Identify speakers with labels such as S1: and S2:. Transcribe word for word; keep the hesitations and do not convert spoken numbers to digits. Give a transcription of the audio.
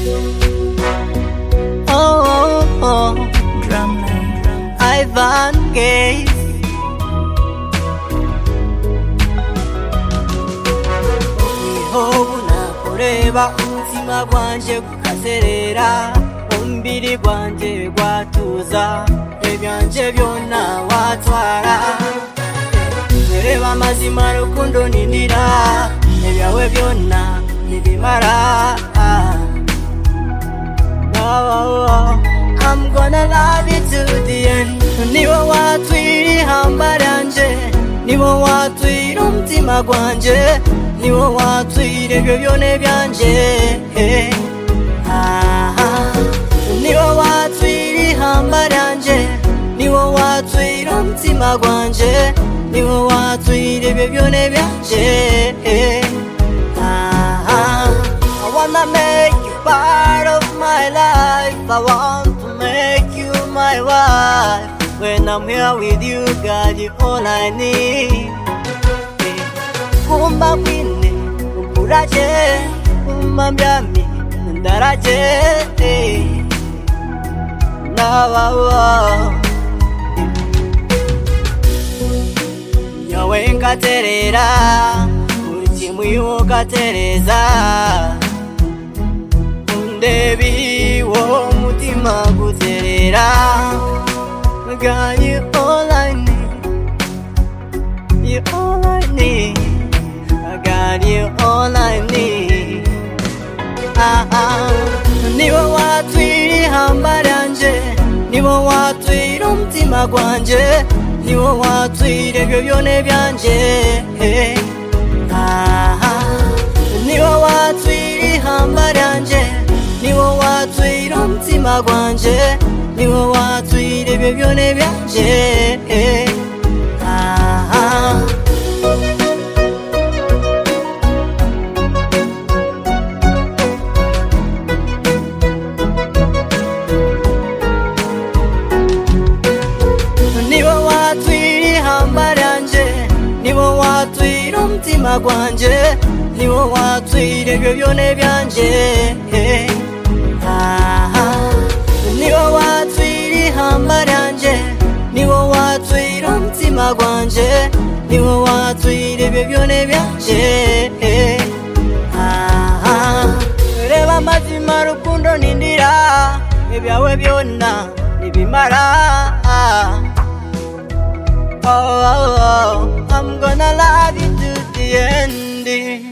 S1: Oh, oh, oh. Drumline, Ivan Gates. Kureba umutima gwanje gukaserera, umbiri gwanje gwatuza, ebyanje byonna watwara. Kureba amazima rukundo nindira, ebyawe byonna nibimara. Oh, I'm gonna love you to the end. Niwo watwiri hamba ryanje, niwo watwiri umutima gwanje, niwo watwire ebyo byone byanje. Niwo watwire ihamba ryanje, niwo watwire umutima gwanje, niwo watwire ebyo byone byanje. I wanna make you part of my life. I want to make you my wife. When I'm here with you, God, you're all I need. Kumba kwine ukuraje, kumba mbyami ndaraje. Nawawa yawe nkaterera, buri kimwe ukatereza. Undebi wo mutima guterera. God, you all I need. You all I need. I got you all I need. Ah ah. Niwo watwiri hamba ryanje, niwo watwiri umutima gwanje, niwo watwiri ebyo byone byanje. Ah ah. Niwo watwiri hamba ryanje, niwo watwiri umutima gwanje, niwo watwiri ebyo byone byanje. Ah ah. Niwo watwiri hamba ryanje, niwo watwiri umutima gwanje, niwo watwiri ebyo byone byanje. Niwo watwiri hamba ryanje, niwo watwiri umutima gwanje, niwo watwiri ebyo byone byanje. Reba amazima rukundo nindira, ebyawe byonna nibimara. Oh, oh, oh, I'm gonna love you to the end.